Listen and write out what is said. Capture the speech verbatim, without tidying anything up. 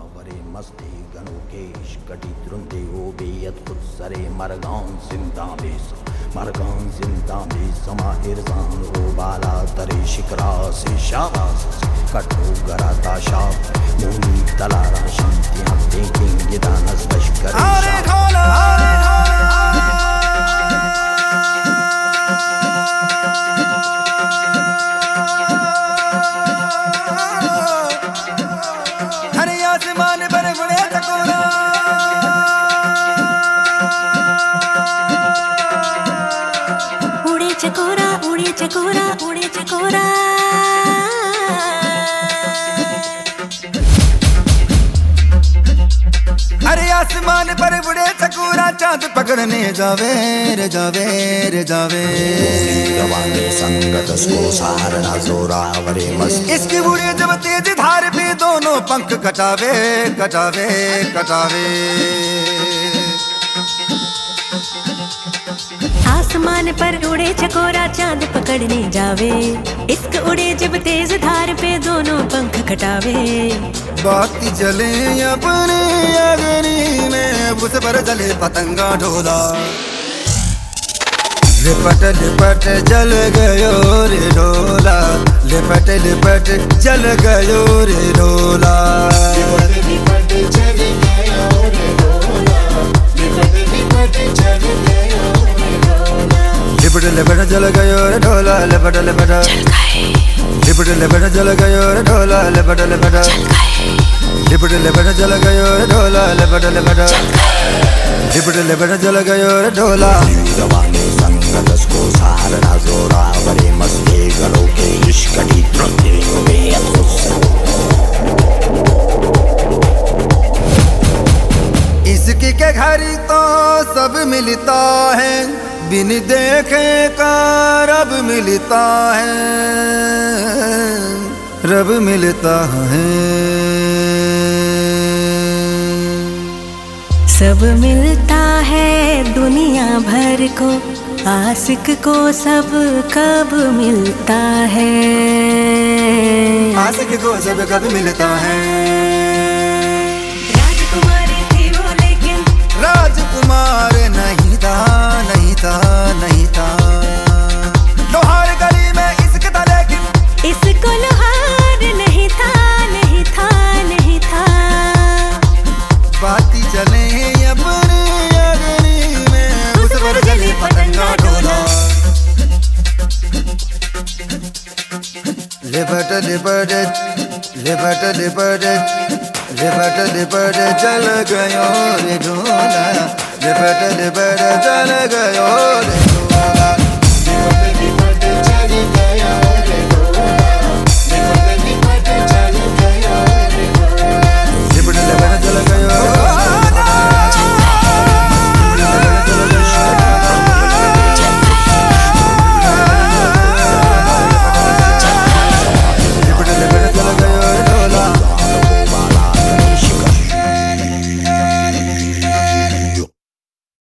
वरे मस्ती गणोकेश कटी द्रुंदे ओ बेयत खुद सरे मरगान जिंदा बेस मरगान जिंदा बेस समाहिरजान ओ बाला तरे शिकरा से शाबास कटो गरा ताशा मोनी तलारा शांतियां टेकिंग दानस लश्कर अरे ढोला हरे आसमान पर गुड़े चकोरा उड़े चकोरा उड़े चकोरा उड़े चकोरा हरे आसमान पर बुढ़े चकोरा चांद पकड़ने जावे रे जावे रे जावे जवाने संगत को सहारा जोरा वरे मस्ती इसकी बुढ़े जब तेज धार पे दोनों पंख कटावे कटावे कटावे आसमान पर उड़े चकोरा चांद पकड़ने जावे इश्क उड़े जब तेज धार पे दोनों पंख कटावे बाती जले अपने अग्नि में उस पर जले पतंगा ढोला लिपट लिपट जल गयो रे ढोला लिपट लिपट जल गयो रे ढोला लिपट लिपट जल गयो रे ढोला लिपट लिपट जल गयो रे ढोला लिपट लिपट जल गयो रे ढोला लिपट लिपट लिपट लिपट जल गयो रे ढोला लिपट लिपट लिपट लिपट जल गयो रे ढोला लिपट लिपट लिपट लिपट जल गयो रे ढोला जवाने संगत को सहारा जोरा वरे मस्ती गणोकेश कटी द्रुंदे ओ बेयत खुद इसकी के घर तो सब मिलता है बिन देखे का रब मिलता है रब मिलता है सब मिलता है दुनिया भर को आशिक को सब कब मिलता है आशिक को सब कब मिलता है राजकुमारी थी वो लेकिन राजकुमार नहीं था नहीं था नहीं था लोहार गली में इश्क था लेकिन इसको लोहार नहीं था नहीं था नहीं था बाती चले अपने अग्नि में उस पर जले पतंगा ढोला लिपट लिपट लिपट लिपट लिपट लिपट जल गयो रे ढोला लिपट लिपट जल गयो रे